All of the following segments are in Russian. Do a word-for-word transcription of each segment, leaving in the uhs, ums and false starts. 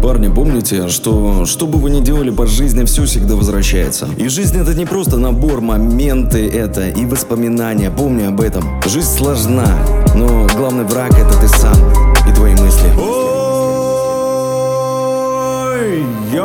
Парни, помните, что что бы вы ни делали по жизни, все всегда возвращается. И жизнь — это не просто набор, моменты это и воспоминания. Помни об этом. Жизнь сложна, но главный враг — это ты сам и твои мысли. Ой,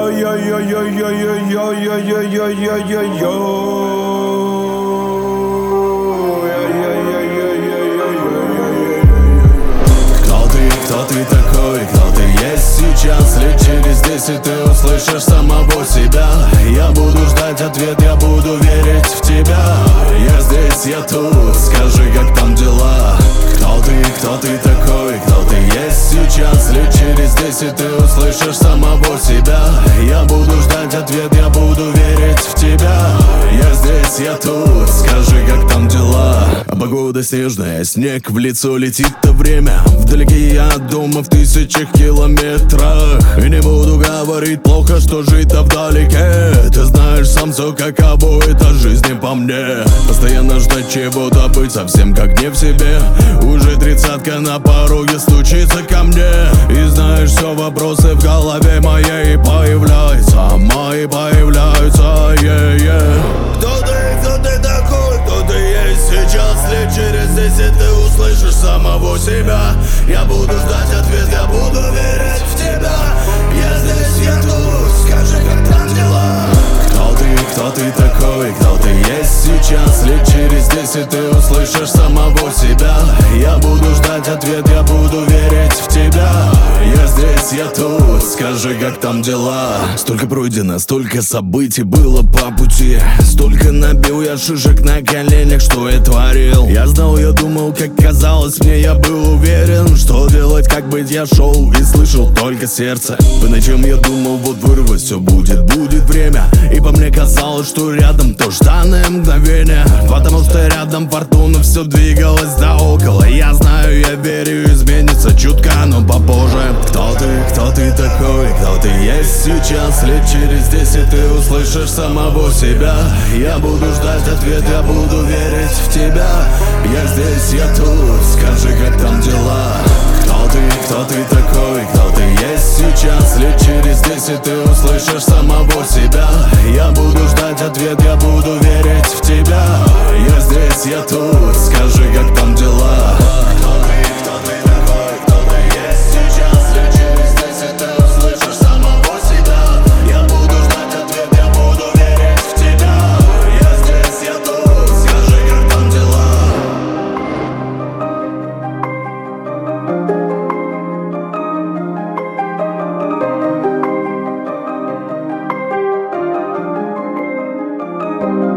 Кто ты такой, кто ты есть сейчас? Лет через десять ты услышишь самого себя. Я буду ждать ответ, я буду верить в тебя. Я здесь, я тут, скажи, как там дела? Кто ты, кто ты такой, кто ты есть сейчас? Лет через десять ты услышишь самого себя. Я буду ждать ответ, я буду верить в тебя. Я здесь, я тут, скажи, как там дела? А погода снежная, снег в лицо летит, то время. Вдалеке я от дома в тысячах километрах. И не буду говорить плохо, что жить-то вдалеке. Ты знаешь сам все каково это жизни по мне. Постоянно ждать чего-то, быть совсем как не в себе. Уже тридцатка на пороге стучится ко мне. И знаешь, все вопросы в голове моей появляются. Мои появляются, yeah, yeah. Кто ты, кто ты такой, кто ты есть сейчас? Лет через десять ты услышишь самого себя. Я буду ждать ответ, я буду верить в тебя. Я здесь, я тут, скажи, как там дела? Кто ты, кто ты такой, кто ты есть сейчас? Лет через десять ты услышишь самого себя. Я буду ждать ответ, я буду верить в тебя. Я здесь, я тут, скажи, как там дела? Столько пройдено, столько событий было по пути. Столько набил я шишек на коленях, что я творил. Я знал, я думал, как казалось мне, я был уверен. Что делать, как быть, я шел и слышал только сердце. По ночам я думал, вот вырвать все будет, будет время. И по мне казалось, что рядом то жданное мгновение. Потому что рядом фортуна все двигалась да около. Я знаю, я верю, изменится чутка, но попозже. Кто ты, кто ты такой, кто ты есть сейчас? Лет через десять ты услышишь самого себя. Я буду ждать ответ, я буду верить в тебя. Я здесь, я тут, скажи, как там дела? Кто ты, кто ты такой, кто ты есть сейчас? Лет через десять ты услышишь самого себя. Я буду ждать ответ, я буду верить в тебя. Я здесь, я тут, скажи, как там дела? Кто ты, кто ты такой, кто ты есть сейчас? Лет через десять ты услышишь самого себя. Я буду ждать ответ, я буду верить в тебя. Я здесь, я тут, скажи, как там дела? Thank you.